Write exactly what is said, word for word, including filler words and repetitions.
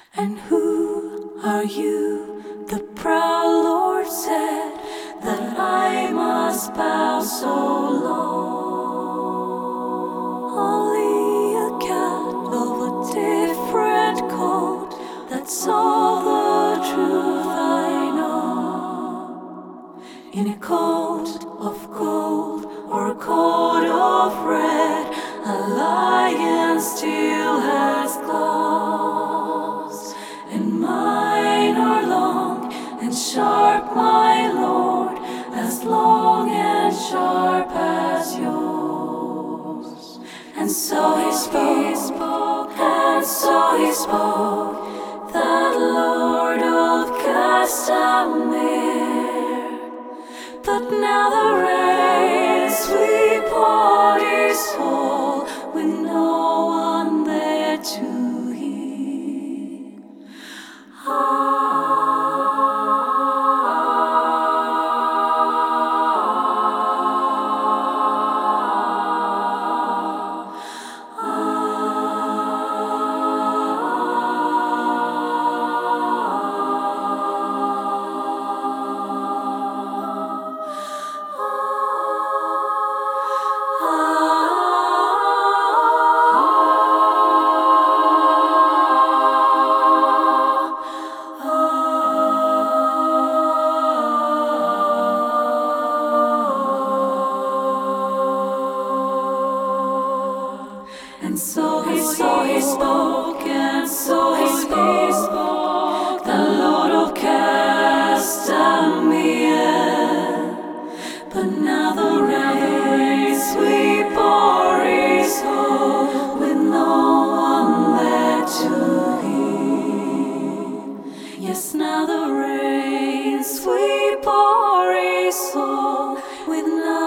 And who are you? The proud Lord said that I must bow so low. Only a cat of a different coat, that's all the truth I know. In a coat of gold or a coat of red, a lion still has claws, and mine are long and sharp, my Lord, as long and sharp as yours. And so he spoke, and so he spoke, that Lord of Castamere. But now the rain sweep on his soul, with no one there to hear. And so he, so he spoke, and so he spoke, the Lord of Castamere. But now the rain sweep o'er his home, with no one there to hear. Yes, now the rain sweep o'er his soul, with no